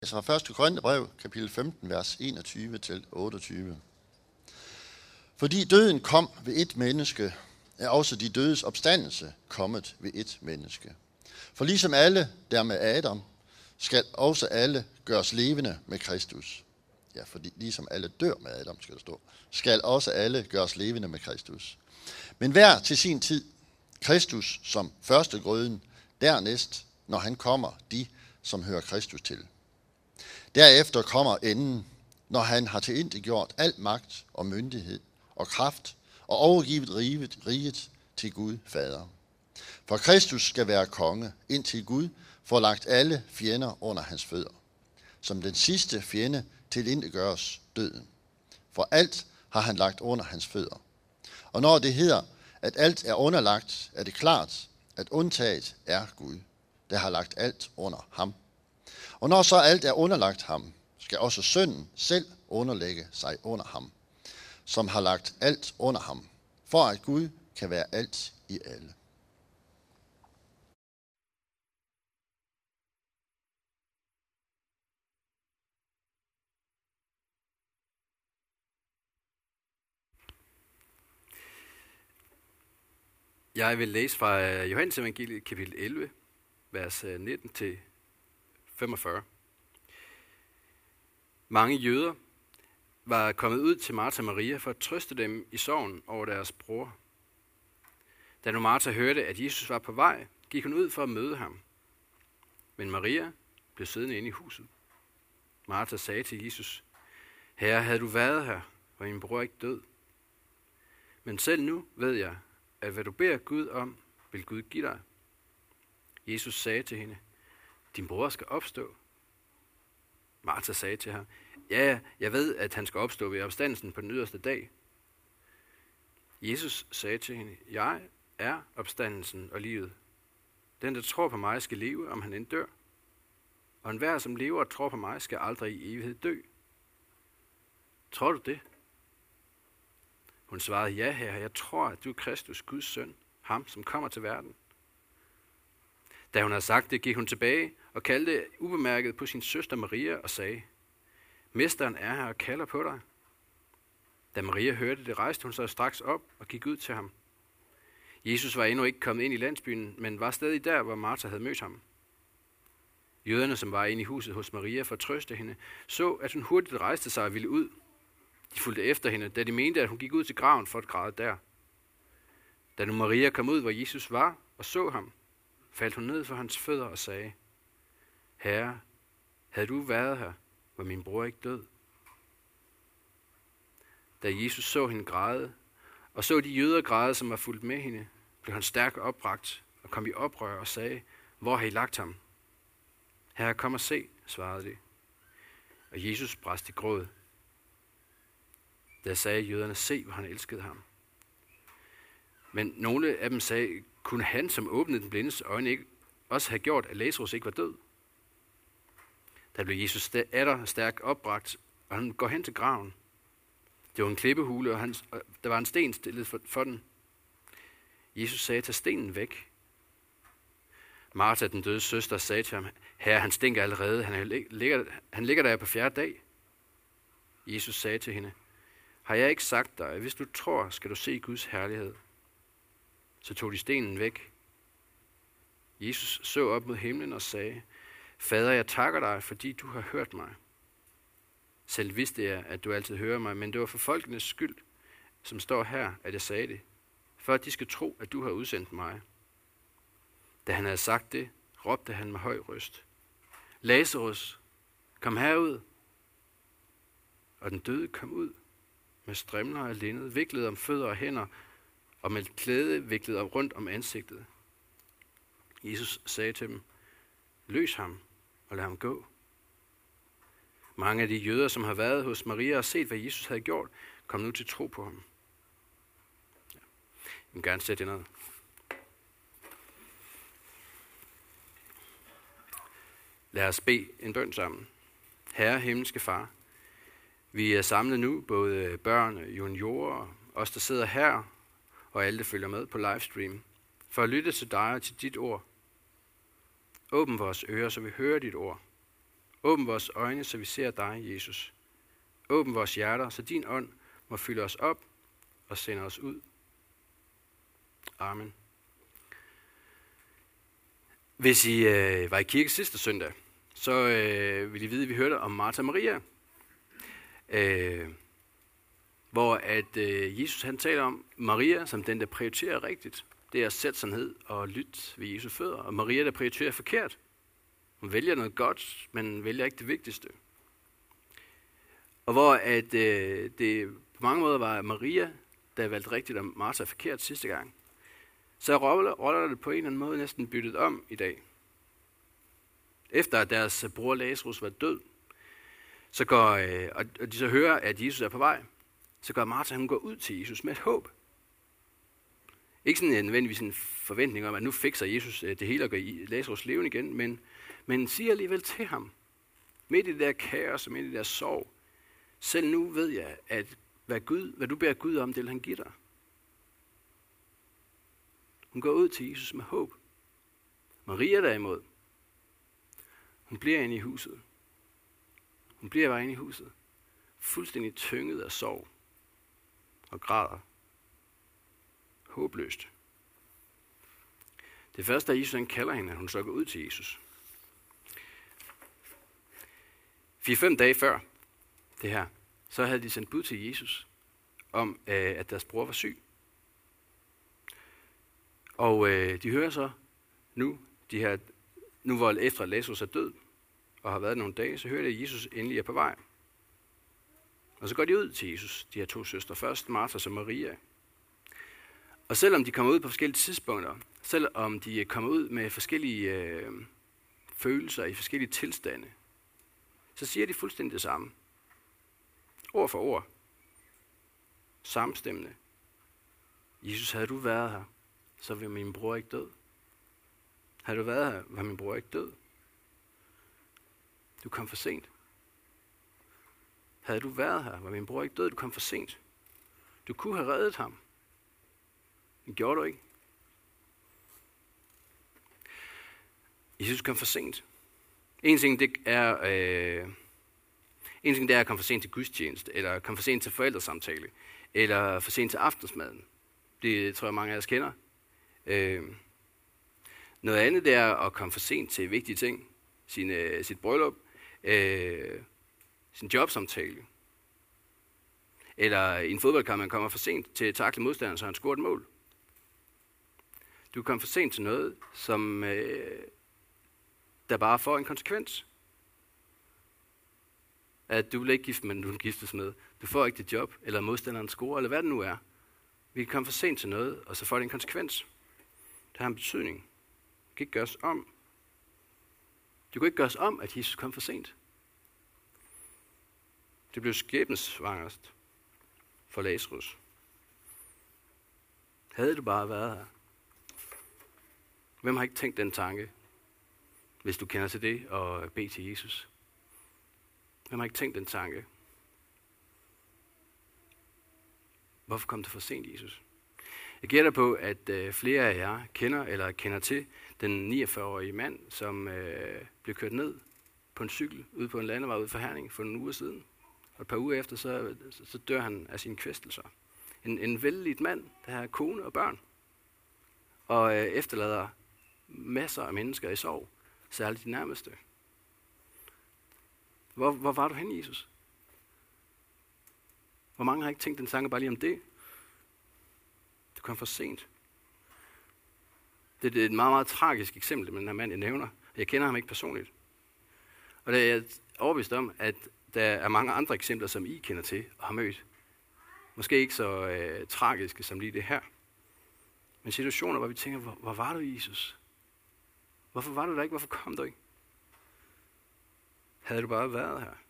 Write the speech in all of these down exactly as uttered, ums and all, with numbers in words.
Fra første Korintherbrev, kapitel femten, vers enogtyve til otteogtyve. Fordi døden kom ved et menneske, er også de dødes opstandelse kommet ved et menneske. For ligesom alle der med Adam, skal også alle gøres levende med Kristus. Ja, fordi ligesom alle dør med Adam, skal der stå, skal også alle gøres levende med Kristus. Men hver til sin tid, Kristus som førstegrøden, dernæst, når han kommer, de, som hører Kristus til. Derefter kommer enden, når han har tilintetgjort al magt og myndighed og kraft og overgivet riget, riget til Gud Fader. For Kristus skal være konge, indtil Gud får lagt alle fjender under hans fødder. Som den sidste fjende tilintetgøres døden. For alt har han lagt under hans fødder. Og når det hedder, at alt er underlagt, er det klart, at undtaget er Gud, der har lagt alt under ham. Og når så alt er underlagt ham, skal også sønnen selv underlægge sig under ham, som har lagt alt under ham, for at Gud kan være alt i alle. Jeg vil læse fra Johannes evangeliet kapitel elleve, vers nitten til femogfyrre. Mange jøder var kommet ud til Martha og Maria for at trøste dem i sorgen over deres bror. Da nu Martha hørte, at Jesus var på vej, gik hun ud for at møde ham. Men Maria blev siddende inde i huset. Martha sagde til Jesus, Herre, havde du været her, var min bror ikke død. Men selv nu ved jeg, at hvad du beder Gud om, vil Gud give dig. Jesus sagde til hende, din bror skal opstå. Martha sagde til ham, ja, jeg ved, at han skal opstå ved opstandelsen på den yderste dag. Jesus sagde til hende, jeg er opstandelsen og livet. Den, der tror på mig, skal leve, om han end dør. Og enhver, som lever og tror på mig, skal aldrig i evighed dø. Tror du det? Hun svarede, ja, herre, jeg tror, at du er Kristus, Guds søn, ham, som kommer til verden. Da hun havde sagt det, gik hun tilbage og kaldte ubemærket på sin søster Maria og sagde, Mesteren er her og kalder på dig. Da Maria hørte det, rejste hun sig straks op og gik ud til ham. Jesus var endnu ikke kommet ind i landsbyen, men var stadig der, hvor Martha havde mødt ham. Jøderne, som var inde i huset hos Maria for at trøste hende, så, at hun hurtigt rejste sig og ville ud. De fulgte efter hende, da de mente, at hun gik ud til graven for at græde der. Da nu Maria kom ud, hvor Jesus var, og så ham, faldt hun ned for hans fødder og sagde, Herre, havde du været her, var min bror ikke død. Da Jesus så hende græde, og så de jøder græde, som var fulgt med hende, blev han stærkt opbragt og kom i oprør og sagde, hvor har I lagt ham? Herre, kom og se, svarede de. Og Jesus brast i gråd. Da sagde jøderne, se, hvor han elskede ham. Men nogle af dem sagde, kunne han, som åbnede den blindes øjne, ikke også have gjort, at Lazarus ikke var død? Der blev Jesus atter stærkt opbragt, og han går hen til graven. Det var en klippehule, og, han, og der var en sten stillet for, for den. Jesus sagde, tag stenen væk. Martha, den døde søster, sagde til ham, Herre, han stinker allerede, han, ligger, han ligger der på fjerde dag. Jesus sagde til hende, har jeg ikke sagt dig, at hvis du tror, skal du se Guds herlighed? Så tog de stenen væk. Jesus så op mod himlen og sagde, Fader, jeg takker dig, fordi du har hørt mig. Selv vidste jeg, at du altid hører mig, men det var for folkenes skyld, som står her, at jeg sagde det, for at de skal tro, at du har udsendt mig. Da han havde sagt det, råbte han med høj røst, Lazarus, kom herud. Og den døde kom ud, med strimler af linned, viklet om fødder og hænder, og med klæde viklet om rundt om ansigtet. Jesus sagde til dem, løs ham og lad ham gå. Mange af de jøder, som har været hos Maria og set, hvad Jesus havde gjort, kom nu til tro på ham. Ja. Jeg vil gerne sætte jer ned. Lad os bede en bøn sammen. Herre, himmelske Far, vi er samlet nu, både børn, juniorer, os der sidder her, og alle der følger med på livestream, for at lytte til dig og til dit ord. Åbn vores ører, så vi hører dit ord. Åbn vores øjne, så vi ser dig, Jesus. Åbn vores hjerter, så din ånd må fylde os op og sende os ud. Amen. Hvis I øh, var i kirke sidste søndag, så øh, vil I vide, at vi hørte om Martha og Maria. Øh, hvor at øh, Jesus han taler om Maria som den, der prioriterer rigtigt. Det er at sætte sig ned og lytte ved Jesu fødder. Og Maria, der prioriterer forkert. Hun vælger noget godt, men vælger ikke det vigtigste. Og hvor at øh, det på mange måder var Maria, der valgte rigtigt, og Martha forkert sidste gang, så roller, roller det på en eller anden måde næsten byttet om i dag. Efter at deres bror Lazarus var død, så går, øh, og de så hører, at Jesus er på vej, så går Martha, hun går ud til Jesus med et håb. Ikke sådan en nødvendigvis en forventning om, at nu fikser Jesus det hele og gør Lazarus levende igen, men, men siger alligevel til ham, midt i det der kaos og midt i det der sorg, selv nu ved jeg, at hvad, Gud, hvad du beder Gud om, det vil han give dig. Hun går ud til Jesus med håb. Maria derimod, hun bliver inde i huset. Hun bliver bare inde i huset, fuldstændig tynget af sorg og græder. Håbløst. Det første er, Jesus han kalder hende, at hun så går ud til Jesus. Fire-fem dage før det her, så havde de sendt bud til Jesus om, at deres bror var syg. Og øh, de hører så nu, de her, nu hvor efter Lazarus er død, og har været nogle dage, så hører de, at Jesus endelig er på vej. Og så går de ud til Jesus, de her to søstre. Først Martha og Maria. Og selvom de kommer ud på forskellige tidspunkter, selvom de kommer ud med forskellige øh, følelser i forskellige tilstande, så siger de fuldstændig det samme. Ord for ord. Samstemmende. Jesus, havde du været her, så var min bror ikke død. Havde du været her, var min bror ikke død. Du kom for sent. Havde du været her, var min bror ikke død. Du kom for sent. Du kunne have reddet ham. Det gjorde du ikke. Jesus kom for sent. En ting, det er, øh, en ting det er at komme for sent til gudstjeneste, eller komme for sent til forældresamtale, eller for sent til aftensmaden. Det tror jeg, mange af os kender. Øh, noget andet, det er at komme for sent til vigtige ting. Sin, øh, sit bryllup, øh, sin jobsamtale. Eller i en fodboldkamp, man kommer for sent til at takle modstanderen, så han scorer et mål. Du kom for sent til noget, som øh, der bare får en konsekvens. At du vil ikke gifte, men du vil giftes med. Du får ikke dit job, eller modstanderen scorer, eller hvad det nu er. Vi kan komme for sent til noget, og så får det en konsekvens. Det har en betydning. Det kan ikke gøres om. Det kunne ikke gøres om, at Jesus kom for sent. Det blev skæbnesvangert for Lazarus. Havde du bare været her? Hvem har ikke tænkt den tanke, hvis du kender til det, og bede til Jesus? Hvem har ikke tænkt den tanke? Hvorfor kom du for sent, Jesus? Jeg gætter på, at øh, flere af jer kender eller kender til den niogfyrre-årige mand, som øh, blev kørt ned på en cykel ude på en landevej ude for Herning for nogle uger siden. Og et par uger efter, så, så dør han af sine kvæstelser. En, en vellidt mand, der har kone og børn, og øh, efterlader masser af mennesker i sorg, særligt de nærmeste. Hvor, hvor var du henne, Jesus? Hvor mange har ikke tænkt den tanke bare lige om det? Du kom for sent. Det er et meget, meget tragisk eksempel med den her mand, jeg nævner. Jeg kender ham ikke personligt. Og det er jeg overbevist om, at der er mange andre eksempler, som I kender til og har mødt. Måske ikke så øh, tragiske som lige det her. Men situationer, hvor vi tænker, hvor, hvor var du, Jesus? Hvorfor var du der ikke? Hvorfor kom du ikke? Havde du bare været her?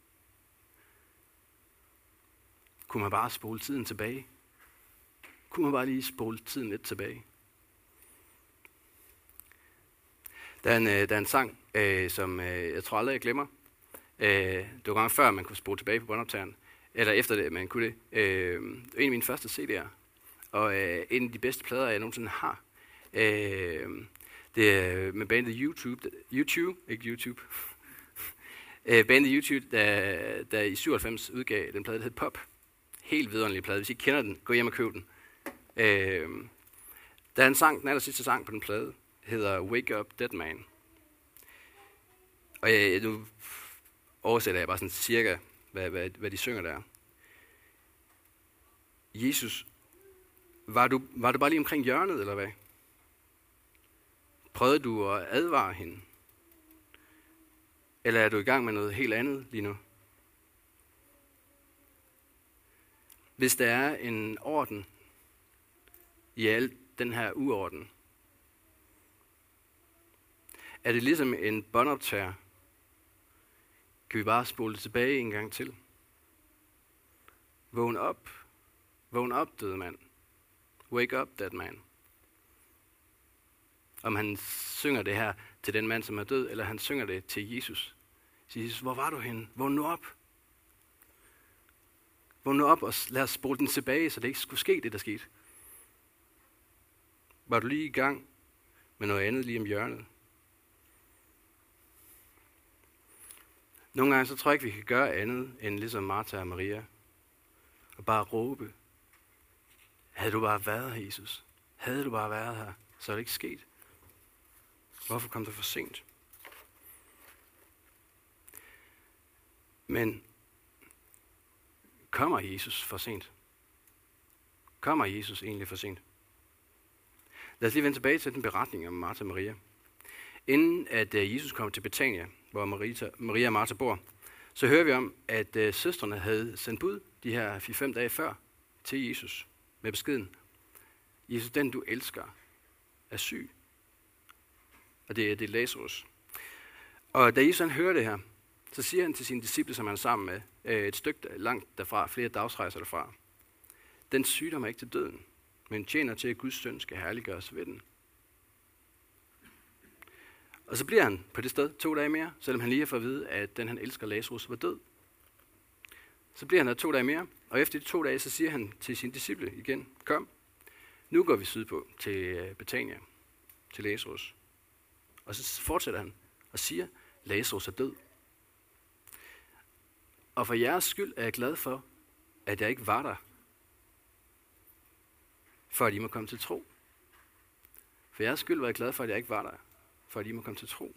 Kunne man bare spole tiden tilbage? Kunne man bare lige spole tiden lidt tilbage? Der er en, der er en sang, øh, som øh, jeg tror aldrig, jeg glemmer. Øh, det var gange før, man kunne spole tilbage på båndoptageren. Eller efter det, man kunne det. Øh, en af mine første C D'er. Og øh, en af de bedste plader, jeg nogensinde har. Øh, det er med bandet YouTube. YouTube, ikke YouTube. Øh, bandet YouTube, der, der i syvoghalvfems udgav den plade, der hed Pop. Helt vidunderlig plade. Hvis I kender den, gå hjem og køb den. Øh, der er en sang, den aller sidste sang på den plade, hedder Wake Up Dead Man. Og jeg, nu oversætter jeg bare sådan cirka, hvad, hvad, hvad de synger der. Jesus, var du, var du bare lige omkring hjørnet, eller hvad? Prøvede du at advare hende? Eller er du i gang med noget helt andet lige nu? Hvis der er en orden i al den her uorden, er det ligesom en båndoptager? Kan vi bare spole det tilbage en gang til? Vågn op. Vågn op, døde mand. Wake up, dead man. Om han synger det her til den mand, som er død, eller han synger det til Jesus. Siger Jesus, hvor var du henne? Vågn nu op. Vågn nu op, og lad os spole den tilbage, så det ikke skulle ske, det der skete. Var du lige i gang med noget andet lige om hjørnet? Nogle gange så tror jeg ikke, vi kan gøre andet, end ligesom Martha og Maria. Og bare råbe. Havde du bare været her, Jesus? Havde du bare været her, så er det ikke sket. Hvorfor kom du for sent? Men kommer Jesus for sent? Kommer Jesus egentlig for sent? Lad os lige vende tilbage til den beretning om Martha og Maria. Inden at Jesus kom til Betania, hvor Maria, Maria og Martha bor, så hører vi om, at uh, søstrene havde sendt bud de her fire fem dage før til Jesus med beskeden. Jesus, den du elsker, er syg. Og det er, det er Lazarus. Og da Jesus han hører det her, så siger han til sine disciple, som han er sammen med, uh, et stykke langt derfra, flere dagsrejser derfra. Den sygdom er ikke til døden, men tjener til, at Guds søn skal herliggøres ved den. Og så bliver han på det sted to dage mere, selvom han lige har fået at vide, at den han elsker, Lazarus, var død. Så bliver han der to dage mere, og efter de to dage, så siger han til sine disciple igen, kom, nu går vi sydpå til Betania, til Lazarus. Og så fortsætter han og siger, Lazarus er død. Og for jeres skyld er jeg glad for, at jeg ikke var der, for at I må komme til tro. For jeres skyld var jeg glad for, at jeg ikke var der, for at I må komme til tro.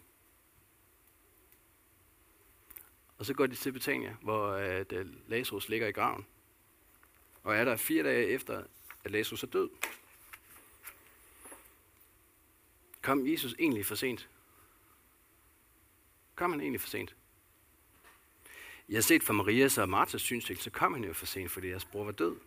Og så går de til Betania, hvor at Lazarus ligger i graven. Og er der fire dage efter, at Lazarus er død. Kom Jesus egentlig for sent? Kom han egentlig for sent? Jeg har set fra Marias og Marthas synsvinkel, så kom han jo for sent, fordi deres bror var død.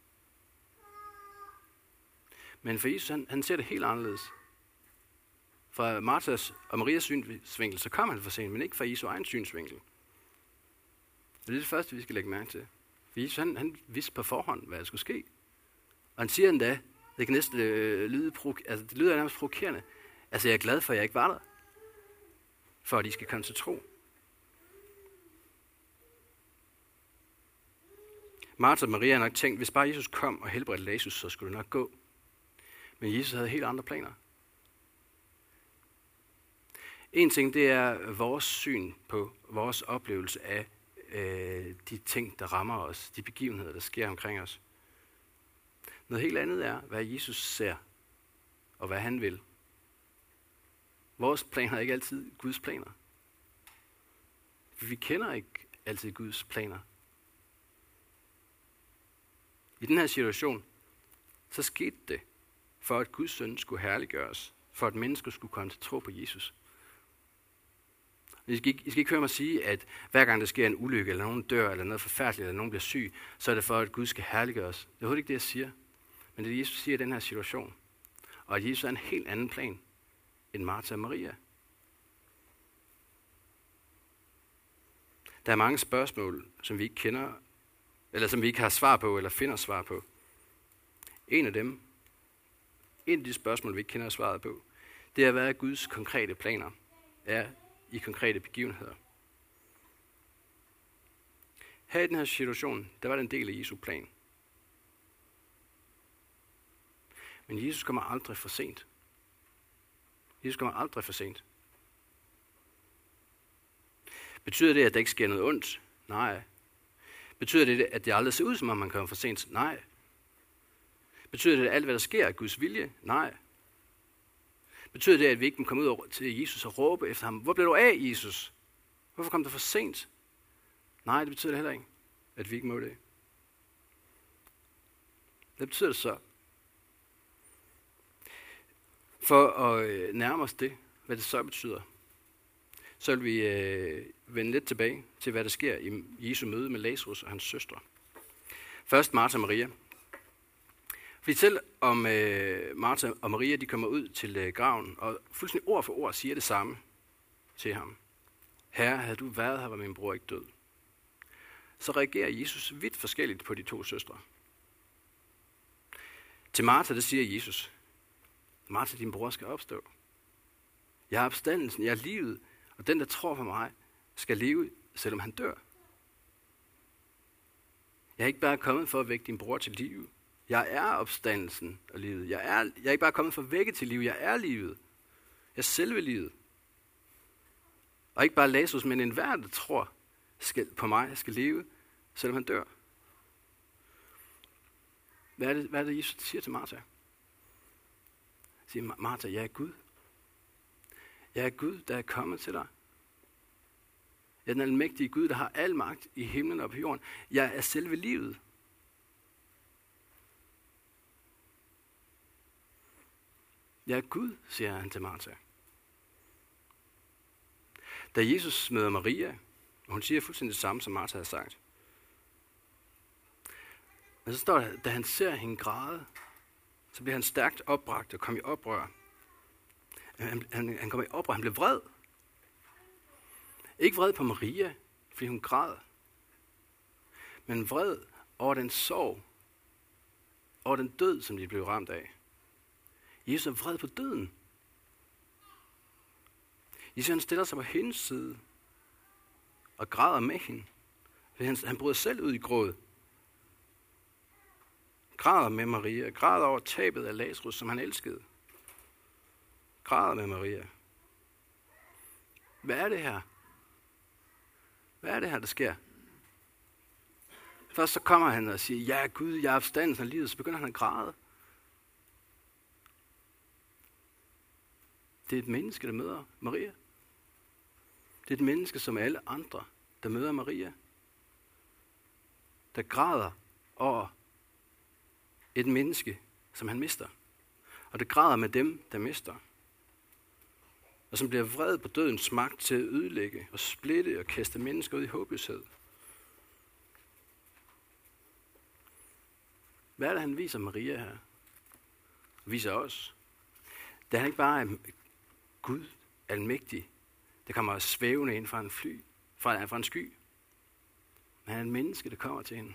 Men for Jesus, han, han ser det helt anderledes. Fra Marthas og Marias synsvinkel, så kom han for sent, men ikke fra Jesu egen synsvinkel. Og det er det første, vi skal lægge mærke til. For Jesus, han, han vidste på forhånd, hvad der skulle ske. Og han siger endda, det kan næsten øh, lyde, altså, det lyder nærmest provokerende. Altså, jeg er glad for, at jeg ikke var der. For at I skal komme til tro. Martha og Maria har nok tænkt, hvis bare Jesus kom og helbredte Lazarus, så skulle det nok gå. Men Jesus havde helt andre planer. En ting, det er vores syn på vores oplevelse af øh, de ting, der rammer os, de begivenheder, der sker omkring os. Noget helt andet er, hvad Jesus ser, og hvad han vil. Vores planer er ikke altid Guds planer. For vi kender ikke altid Guds planer. I den her situation, så skete det, for at Guds søn skulle herliggøres, for at mennesker skulle komme til tro på Jesus. I skal, ikke, I skal ikke høre mig sige, at hver gang der sker en ulykke, eller nogen dør, eller noget forfærdeligt, eller nogen bliver syg, så er det for, at Gud skal herliggøres. Det er overhovedet ikke det, jeg siger. Men det er det, Jesus siger i den her situation. Og at Jesus er en helt anden plan end Martha og Maria. Der er mange spørgsmål, som vi ikke kender, eller som vi ikke har svar på, eller finder svar på. En af dem, en af de spørgsmål, vi ikke kender svaret på, det er, hvad Guds konkrete planer er i konkrete begivenheder. Her i den her situation, der var det en del af Jesu plan. Men Jesus kommer aldrig for sent. Jesus kommer aldrig for sent. Betyder det, at der ikke sker noget ondt? Nej. Betyder det, at det aldrig ser ud, som om man kommer for sent? Nej. Betyder det, at alt, hvad der sker, er Guds vilje? Nej. Betyder det, at vi ikke må komme ud til Jesus og råbe efter ham? Hvor blev du af, Jesus? Hvorfor kom du for sent? Nej, det betyder det heller ikke, at vi ikke må det. Hvad betyder det så? For at nærme os det, hvad det så betyder, så vil vi øh, vende lidt tilbage til, hvad der sker i Jesu møde med Lazarus og hans søstre. Først Martha og Maria. Vi selv om øh, Martha og Maria, de kommer ud til øh, graven, og fuldstændig ord for ord siger det samme til ham. Herre, havde du været her, var min bror ikke død. Så reagerer Jesus vidt forskelligt på de to søstre. Til Martha, der siger Jesus, Martha, din bror skal opstå. Jeg er opstandelsen, jeg er livet, og den, der tror på mig, skal leve, selvom han dør. Jeg er ikke bare kommet for at vække din bror til liv. Jeg er opstandelsen og livet. Jeg er, jeg er ikke bare kommet for at vække til liv. Jeg er livet. Jeg er selve livet. Og ikke bare Lazarus, men enhver, der tror skal, på mig, skal leve, selvom han dør. Hvad er det, hvad er det Jesus siger til Martha? Han siger, Martha, jeg er Gud. Jeg er Gud, der er kommet til dig. Jeg er den almægtige Gud, der har al magt i himlen og på jorden. Jeg er selve livet. Jeg er Gud, siger han til Martha. Da Jesus møder Maria, og hun siger fuldstændig det samme, som Martha har sagt. Men så står der, da han ser hende græde, så bliver han stærkt opbragt og kommer i oprør. Han, han, han kommer i oprør, han bliver vred. Ikke vred på Maria, fordi hun græd, men vred over den sorg, over den død, som de blev ramt af. Jesus er vred på døden. Jesus han stiller sig på hendes side og græder med hende. Han, han bryder selv ud i gråd. Græder med Maria. Græder over tabet af Lazarus, som han elskede. Græder med Maria. Hvad er det her? Hvad er det her, der sker? Først så kommer han og siger, ja Gud, jeg er opstandelsen af livet. Så begynder han at græde. Det er et menneske, der møder Maria. Det er et menneske, som alle andre, der møder Maria. Der græder over et menneske, som han mister. Og det græder med dem, der mister. Og som bliver vred på dødens magt til at ødelægge og splitte og kaste mennesker ud i håbløshed. Hvad er det, han viser Maria her? Og viser os. Det er han ikke bare Gud, almægtig, der kommer svævende ind fra en fly, fra, fra en sky. Men han er en menneske, der kommer til hende.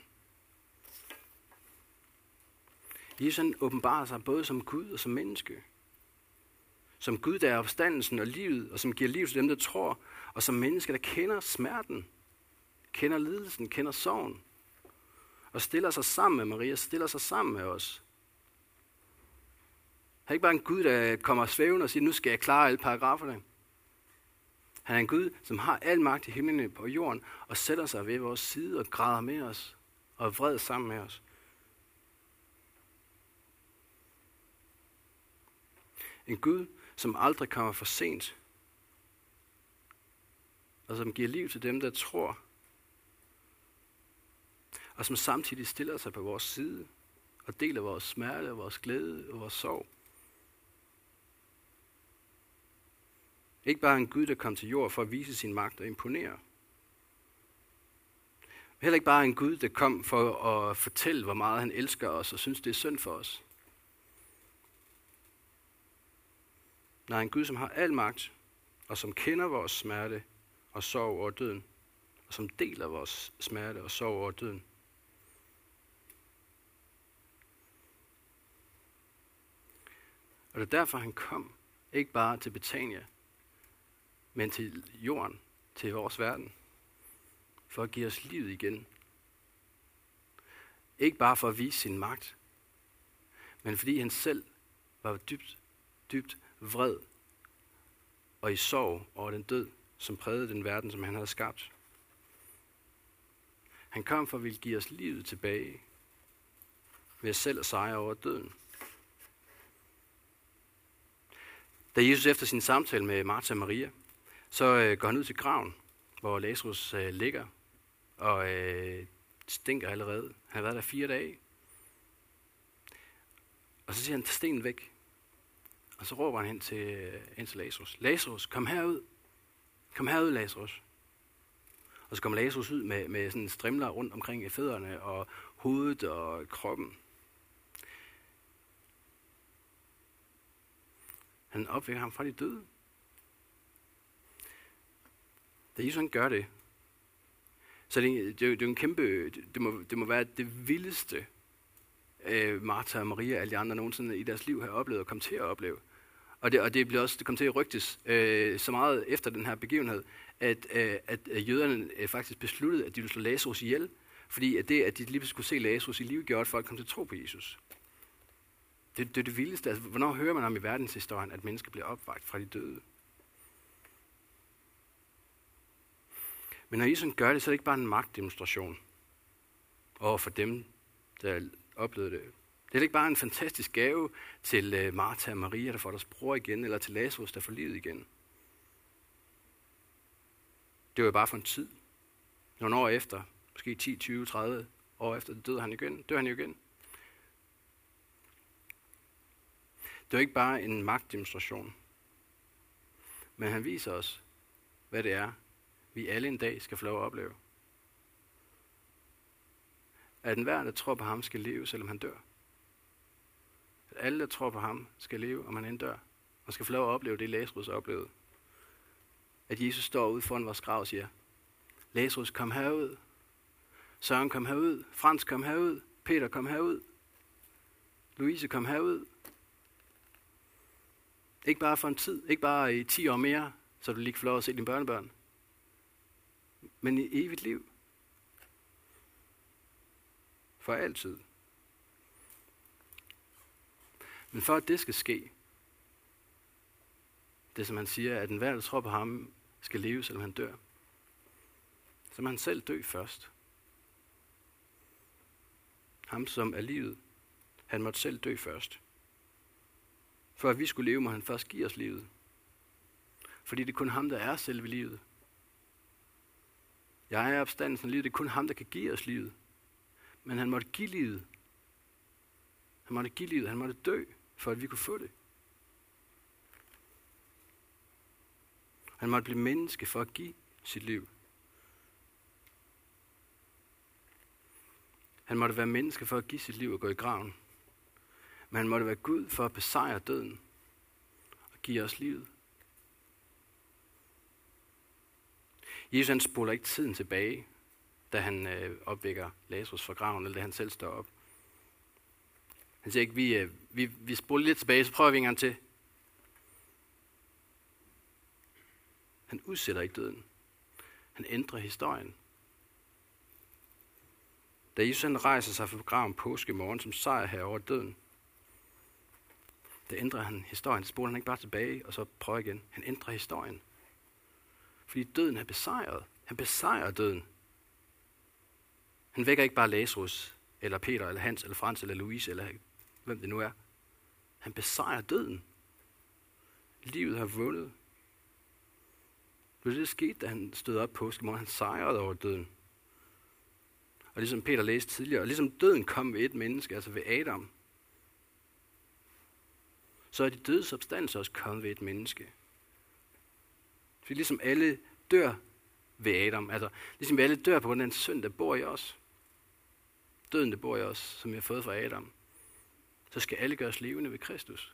Jesus han åbenbarer sig både som Gud og som menneske. Som Gud, der er opstandelsen og livet, og som giver liv til dem, der tror, og som menneske, der kender smerten, kender lidelsen, kender sorgen, og stiller sig sammen med Maria, stiller sig sammen med os. Han er ikke bare en Gud, der kommer svævende og siger, nu skal jeg klare alle paragraferne. Han er en Gud, som har al magt i himlen på jorden, og sætter sig ved vores side og græder med os, og er vred sammen med os. En Gud, som aldrig kommer for sent, og som giver liv til dem, der tror, og som samtidig stiller sig på vores side, og deler vores smerte, vores glæde og vores sorg. Ikke bare en Gud, der kom til jord for at vise sin magt og imponere. Heller ikke bare en Gud, der kom for at fortælle, hvor meget han elsker os og synes, det er synd for os. Nej, en Gud, som har al magt, og som kender vores smerte og sorg over døden, og som deler vores smerte og sorg over døden. Og det er derfor, han kom, ikke bare til Betania, men til jorden, til vores verden, for at give os livet igen. Ikke bare for at vise sin magt, men fordi han selv var dybt, dybt vred og i sorg over den død, som prægede den verden, som han havde skabt. Han kom for at ville give os livet tilbage, ved at selv at sejre over døden. Da Jesus efter sin samtale med Martha og Maria, så øh, går han ud til graven, hvor Lazarus øh, ligger, og øh, stinker allerede. Han har været der fire dage. Og så siger han, tag stenen væk. Og så råber han hen til, øh, hen til Lazarus. Lazarus, kom herud. Kom herud, Lazarus. Og så kommer Lazarus ud med, med sådan strimler rundt omkring fødderne og hovedet og kroppen. Han opvækker ham fra de døde. Da Jesus han gør det, så det, det, er jo, det er jo en kæmpe, det må, det må være det vildeste, øh, Martha og Maria og alle de andre nogensinde i deres liv har oplevet og kommet til at opleve. Og det, og det bliver også det kom til at rygtes øh, så meget efter den her begivenhed, at, øh, at jøderne øh, faktisk besluttede, at de ville slå Lazarus ihjel, fordi at det, at de lige skulle se Lazarus i live, gjorde, at folk kom til at tro på Jesus. Det, det er det vildeste. Altså, hvornår hører man om i verdenshistorien, at mennesker bliver opvagt fra de døde? Men når Jesus gør det, så er det ikke bare en magtdemonstration over for dem, der oplevede det. Det er ikke bare en fantastisk gave til uh, Martha og Maria, der får deres bror igen, eller til Lazarus, der får livet igen. Det var jo bare for en tid. Nogle år efter, måske ti, tyve, tredive år efter, døde han igen. Dør han jo igen. Det er ikke bare en magtdemonstration, men han viser os, hvad det er, vi alle en dag skal få lov at opleve. At enhver, der tror på ham, skal leve, selvom han dør. At alle, der tror på ham, skal leve, om han end dør. Og skal få lov at opleve det, Lazarus oplevede. At Jesus står ude foran vores grav og siger, Lazarus, kom herud. Søren, kom herud. Frans, kom herud. Peter, kom herud. Louise, kom herud. Ikke bare for en tid, ikke bare i ti år mere, så du lige kan få lov at se dine børnebørn. Men i evigt liv. For altid. Men for at det skal ske, det som han siger, at enhver, der tror på ham, skal leve, selvom han dør, så må han selv dø først. Ham, som er livet, han måtte selv dø først. For at vi skulle leve, må han først give os livet. Fordi det er kun ham, der er selve livet. Jeg er opstandelsen af livet, det er kun ham, der kan give os livet. Men han måtte give livet. Han måtte give livet, han måtte dø, for at vi kunne få det. Han måtte blive menneske for at give sit liv. Han måtte være menneske for at give sit liv og gå i graven. Men han måtte være Gud for at besejre døden og give os livet. Jesus han spoler ikke tiden tilbage, da han øh, opvækker Lazarus fra graven, eller da han selv står op. Han siger ikke, vi, øh, vi, vi spoler lidt tilbage, så prøver vi en gang til. Han udsætter ikke døden. Han ændrer historien. Da Jesus han rejser sig fra graven påskemorgen som sejr her over døden, der ændrer han historien. Så spoler han ikke bare tilbage, og så prøver igen. Han ændrer historien. Fordi døden er besejret. Han besejrer døden. Han vækker ikke bare Lazarus, eller Peter, eller Hans, eller Frans, eller Louise, eller hvem det nu er. Han besejrer døden. Livet har vundet. Det var det, der skete, da han stod op påskemorgen. Han sejrede over døden. Og ligesom Peter læste tidligere, og ligesom døden kom ved et menneske, altså ved Adam, så er de dødes opstandelse også kommet ved et menneske. For ligesom alle dør ved Adam, altså ligesom vi alle dør på grund af den synd, der bor i os, døden, der bor i os, som vi har fået fra Adam, så skal alle gøres levende ved Kristus.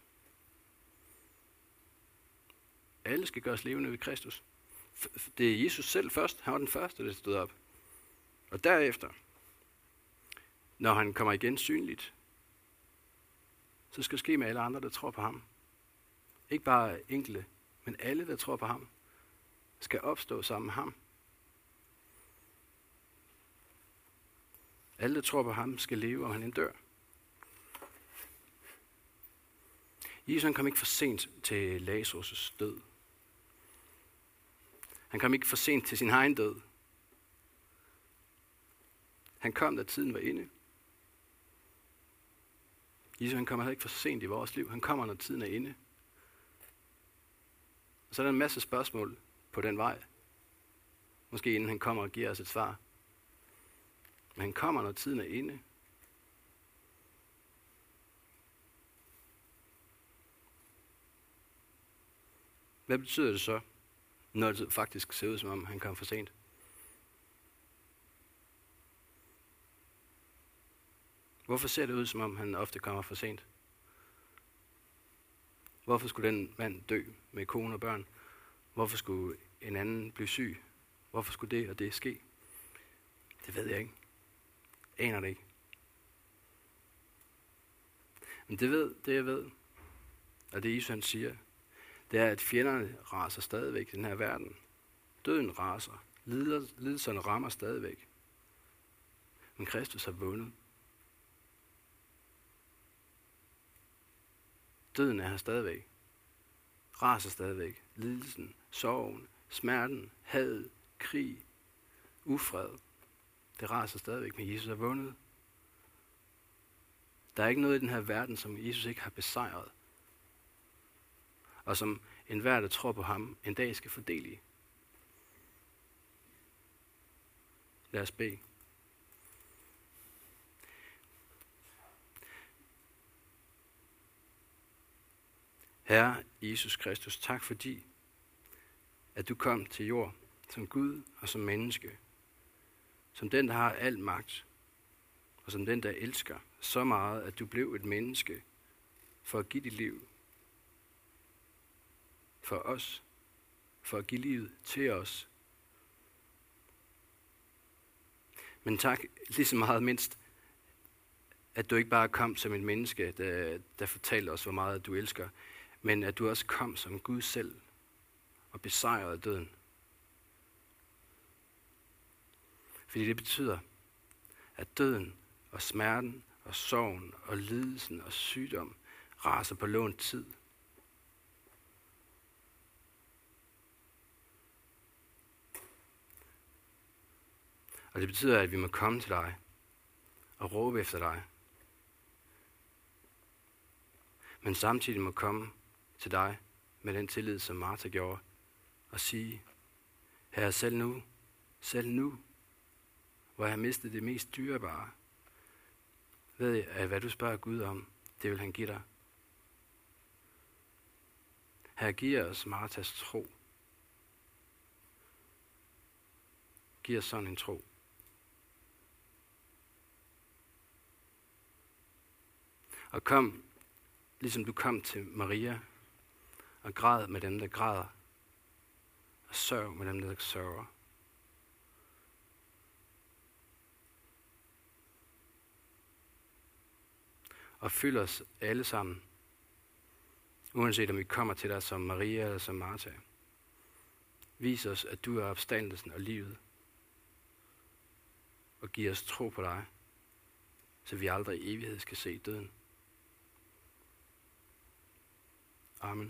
Alle skal gøres levende ved Kristus. Det er Jesus selv først. Han var den første, der stod op. Og derefter, når han kommer igen synligt, så skal det ske med alle andre, der tror på ham. Ikke bare enkelte, men alle, der tror på ham, skal opstå sammen med ham. Alle, der tror på ham, skal leve, om han end dør. Jesus kom ikke for sent til Lazarus' død. Han kom ikke for sent til sin egen død. Han kom, da tiden var inde. Jesus, han kommer heller ikke for sent i vores liv. Han kommer, når tiden er inde. Og så er der en masse spørgsmål på den vej. Måske inden han kommer og giver os et svar. Men han kommer, når tiden er inde. Hvad betyder det så, når det faktisk ser ud, som om han kom for sent? Hvorfor ser det ud, som om han ofte kommer for sent? Hvorfor skulle den mand dø med kone og børn? Hvorfor skulle en anden blive syg? Hvorfor skulle det og det ske? Det ved jeg ikke. Aner det ikke. Men det ved, det jeg ved, og det Jesus han siger, det er, at fjenderne raser stadigvæk i den her verden. Døden raser. Lidelserne rammer stadigvæk. Men Kristus har vundet. Døden er her stadigvæk. Raser stadigvæk. Lidelsen, sorgen, smerten, had, krig, ufred. Det raser stadigvæk, men Jesus har vundet. Der er ikke noget i den her verden, som Jesus ikke har besejret. Og som enhver, der tror på ham, en dag skal fordele i. Lad os bede. Herre Jesus Kristus, tak fordi, at du kom til jord som Gud og som menneske. Som den, der har al magt. Og som den, der elsker så meget, at du blev et menneske for at give dit liv. For os. For at give livet til os. Men tak lige så meget mindst, at du ikke bare kom som et menneske, der, der fortalte os, hvor meget du elsker, men at du også kom som Gud selv og besejrede døden. Fordi det betyder, at døden og smerten og sorgen og lidelsen og sygdom raser på lånt tid. Og det betyder, at vi må komme til dig og råbe efter dig. Men samtidig må komme til dig med den tillid, som Martha gjorde, og sige, Herre, selv nu, selv nu, hvor jeg har mistet det mest dyrebare, ved jeg, at hvad du spørger Gud om, det vil han give dig. Herre, giv os Marthas tro. Giv os sådan en tro. Og kom, ligesom du kom til Maria, og græd med dem, der græder, og sørg med dem, der sørger. Og fyld os alle sammen, uanset om vi kommer til dig som Maria eller som Martha. Vis os, at du er opstandelsen og livet, og giv os tro på dig, så vi aldrig i evighed skal se døden. Amen.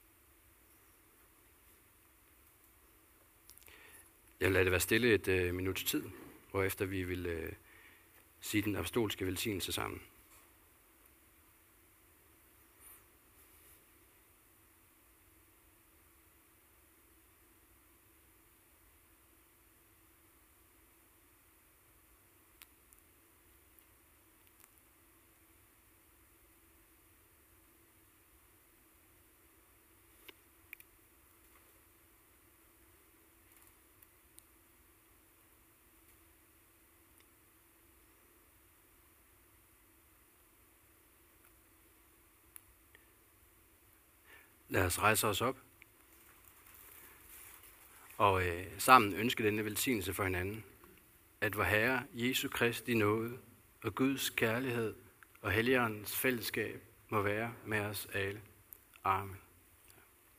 Jeg lader det være stille et øh, minuts tid, hvorefter vi vil øh, sige den apostolske velsignelse sammen. Lad os rejse os op og øh, sammen ønske denne velsignelse for hinanden. At vor Herre Jesu Kristi nåde og Guds kærlighed og Helligåndens fællesskab må være med os alle. Amen.